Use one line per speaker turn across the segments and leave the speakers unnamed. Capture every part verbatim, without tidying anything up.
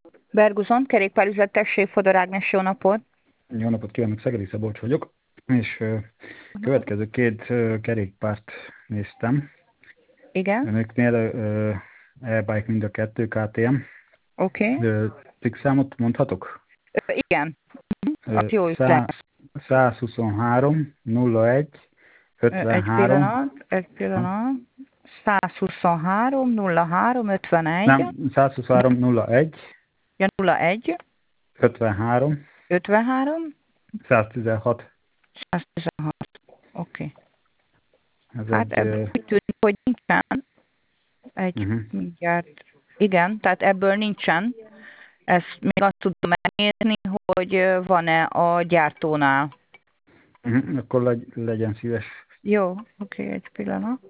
Berguzon, kerékpárüzlet, tessék, Fodor Ágnes, jó napot!
Jó napot kívánok, Szegedi Szabolcs vagyok, és uh, következő két uh, kerékpárt néztem.
Igen?
Önöknél uh, e-bike mind a kettő, ká té em.
Oké. Okay.
Uh, cikkszámot mondhatok?
Igen.
Uh,
Az jó üzlet.
százhuszonhárom nulla egy
Egy
ötvenhárom.
pillanat, egy pillanat. százhuszonhárom nulla három ötvenegy.
Nem, százhuszonhárom nulla egy
Ja, nulla egy.
ötvenhárom.
ötvenhárom.
száztizenhat.
száztizenhat. Oké. Okay.
Ez
Hát
egy...
ebből
Uh,
úgy tűnik, hogy nincsen. Egy
uh-huh.
mindjárt. Igen, tehát ebből nincsen. Ezt még azt tudom megnézni, hogy van-e a gyártónál.
Uh-huh. Akkor legy, legyen szíves.
Jó, oké, okay, egy pillanat.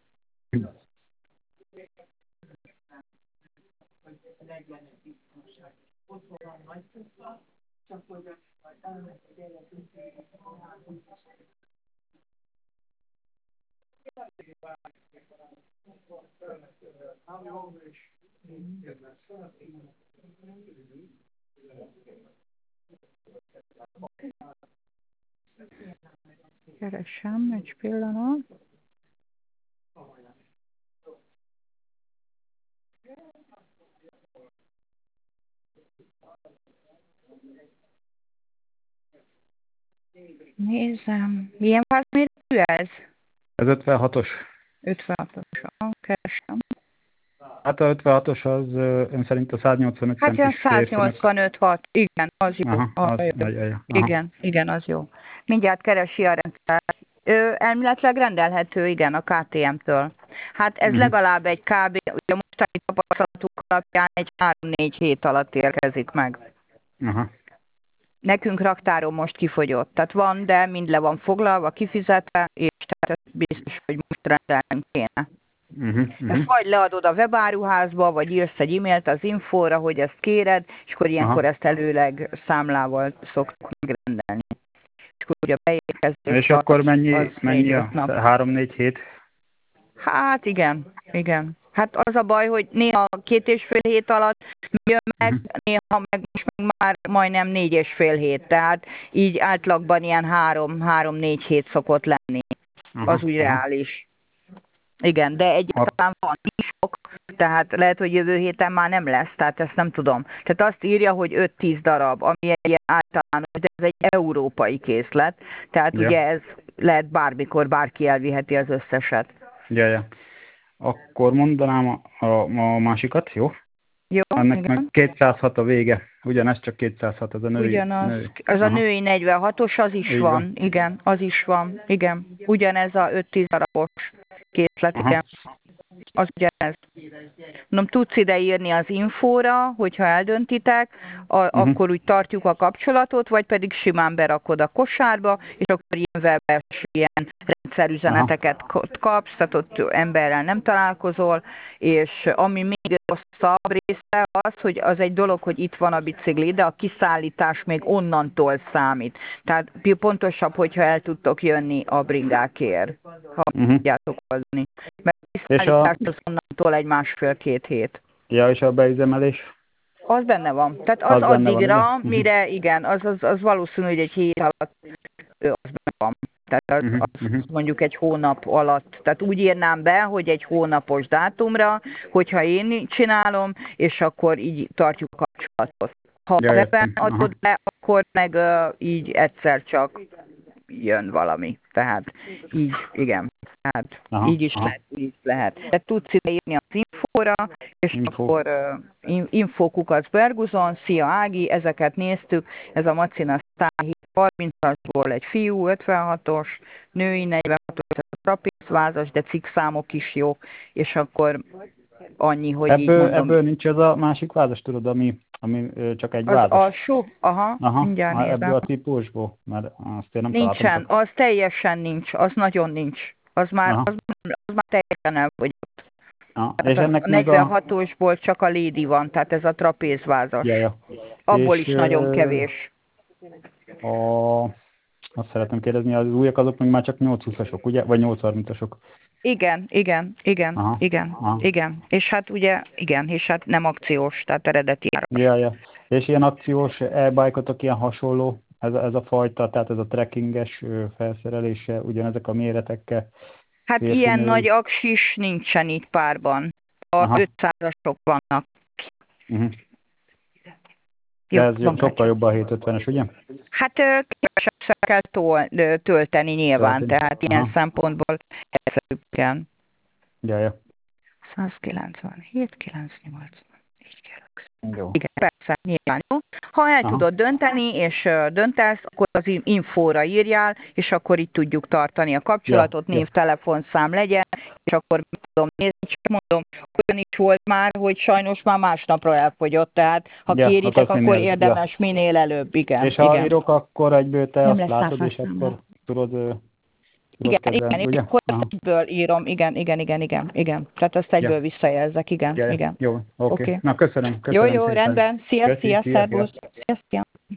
Keresem, egy pillanat. Nézem. Milyen vázmérőjű ez?
Ez ötvenhatos.
ötvenhatos. Keresem.
Hát a ötvenhatos az ön szerint a száznyolcvanöt
Hát ilyen
centis férfinak.
száznyolcvanöt-hat. Igen, az jó.
Aha, az,
Ah,
aj, aj, aha.
igen, igen, az jó. Mindjárt keresi a rendszer. Ő elméletileg rendelhető, igen, a ká té em-től. Hát ez uh-huh. legalább egy kb. Ugye a mostani tapasztalatuk alapján egy három-négy hét alatt érkezik meg.
Aha.
Nekünk raktáron most kifogyott. Tehát van, de mind le van foglalva, kifizetve, és tehát ez biztos, hogy most rendelnünk kéne.
Uh-huh, uh-huh.
Ezt vagy leadod a webáruházba, vagy írsz egy e-mailt az infóra, hogy ezt kéred, és akkor ilyenkor
Aha.
ezt előleg számlával szoktuk megrendelni. És akkor ugye a beérkezés
És akkor mennyi,
az
mennyi a három-négy hét?
Hát igen, igen. Hát az a baj, hogy néha két és fél hét alatt jön meg, uh-huh. néha meg most meg már majdnem négy és fél hét. Tehát így átlagban ilyen három, három-négy hét szokott lenni. Uh-huh. Az úgy reális. Igen, de egyáltalán van is sok, tehát lehet, hogy jövő héten már nem lesz, tehát ezt nem tudom. Tehát azt írja, hogy öt-tíz darab, ami egy ilyen általános, de ez egy európai készlet, tehát ja. Ugye ez lehet bármikor, bárki elviheti az összeset.
Ja, ja. Akkor mondanám a, a, a másikat, jó?
Jó,
ennek
igen.
meg kétszázhat a vége, ugyanez csak kétszázhat, az a női.
Ugyanaz,
női.
az a női negyvenhatos, az is
Így
van.
van,
igen, az is van, igen. Ugyanez a öt-tíz darabos készlet, igen. Az ugyanez. Mondom, tudsz ide írni az infóra, hogyha eldöntitek, a, uh-huh. akkor úgy tartjuk a kapcsolatot, vagy pedig simán berakod a kosárba, és akkor ilyen webes, ilyen rendszerüzeneteket Aha. kapsz, tehát ott emberrel nem találkozol, és ami még rosszabb része az, hogy az egy dolog, hogy itt van a bicikli, de a kiszállítás még onnantól számít. Tehát pontosabb, hogyha el tudtok jönni a bringákért, ha uh-huh. tudjátok oldani. Mert a kiszállítás a... az onnantól egy másfél-két hét.
Ja, és a beüzemelés?
Az benne van. Tehát az, az addigra, van, mire igen, az, az, az valószínű, hogy egy hét alatt az benne van. Tehát az, az uh-huh. mondjuk egy hónap alatt. Tehát úgy írnám be, hogy egy hónapos dátumra, hogyha én csinálom, és akkor így tartjuk a kapcsolatot. Ha ja, webben adod le, akkor meg uh, így egyszer csak jön valami. Tehát így, igen. Tehát aha, így is aha. lehet, így is lehet. Tehát tudsz ide írni az infóra, és Info. akkor uh, infókukat Berguzon, szia Ági, ezeket néztük, ez a Macina Sztáhi harmincasból egy fiú, ötvenhatos, női negyvenhatos, a trapézvázas, de cikkszámok is jók, és akkor annyi, hogy
ebből,
így mondom.
Ebből nincs ez a másik vázas, tudod, ami, ami csak egy
az
vázas? Az
alsó? Aha,
aha
mindjárt nézem.
Ebből a típusból, mert azt én nem
Nincsen,
találtam.
az teljesen nincs, az nagyon nincs. Az már, az, az már teljesen elfogyott.
És ennek
a negyvenhatosból csak a Lady van, tehát ez a trapézvázas.
Ja, ja.
Abból
és,
is nagyon kevés.
A, azt szeretném kérdezni, az újak azok még már csak nyolc húszasok, ugye? Vagy nyolc harmincasok?
Igen, igen, igen,
Aha,
igen,
aha.
igen. És hát ugye, igen, és hát nem akciós, tehát eredeti ára.
Ja, ja. És ilyen akciós e-bike-otok ilyen hasonló, ez a, ez a fajta, tehát ez a trekkinges ö, felszerelése, ugyanezek a méretekkel,
Hát
férfi,
ilyen
női.
nagy aksis nincsen itt párban. A
Aha.
ötszázasok vannak.
Uh-huh. De
Jó,
ez
van
sokkal
kártya.
jobb a hétszázötvenes, ugye?
Hát ö, kevesebbszer kell tol, ö, tölteni nyilván,
Tölteni.
tehát ilyen
Aha.
szempontból egyszerűbb, igen.
Ja, ja.
százkilencvenhét, kilencszáznyolcvan. Így kell.
Jó.
Igen, persze, nyilván jó. Ha el
Aha.
tudod dönteni, és ö, döntesz, akkor az in- infóra írjál, és akkor itt tudjuk tartani a kapcsolatot,
Ja,
név,
ja.
telefonszám legyen, és akkor meg tudom nézni, csak mondom, olyan is volt már, hogy sajnos már másnapra elfogyott, tehát ha
Ja,
kéritek,
akarsz
akkor
minél, ja.
érdemes minél előbb, igen,
És ha
igen.
írok, akkor egyből te
Nem
azt
lesz
látod, és
számlászámla.
akkor tudod, ö, tudod
Igen, igen,
kezelni,
és
ugye?
akkor ezt
Aha.
egyből írom, igen, igen, igen, igen, igen. Tehát ezt
Ja,
egyből visszajelzek, igen,
ja, ja.
igen.
Jó, oké.
Oké.
Okay. Na, köszönöm,
Jó,
köszönöm
jó,
szépen.
rendben. Szia,
Köszi,
szia,
szia, szia.
szervusz. Szia, szia.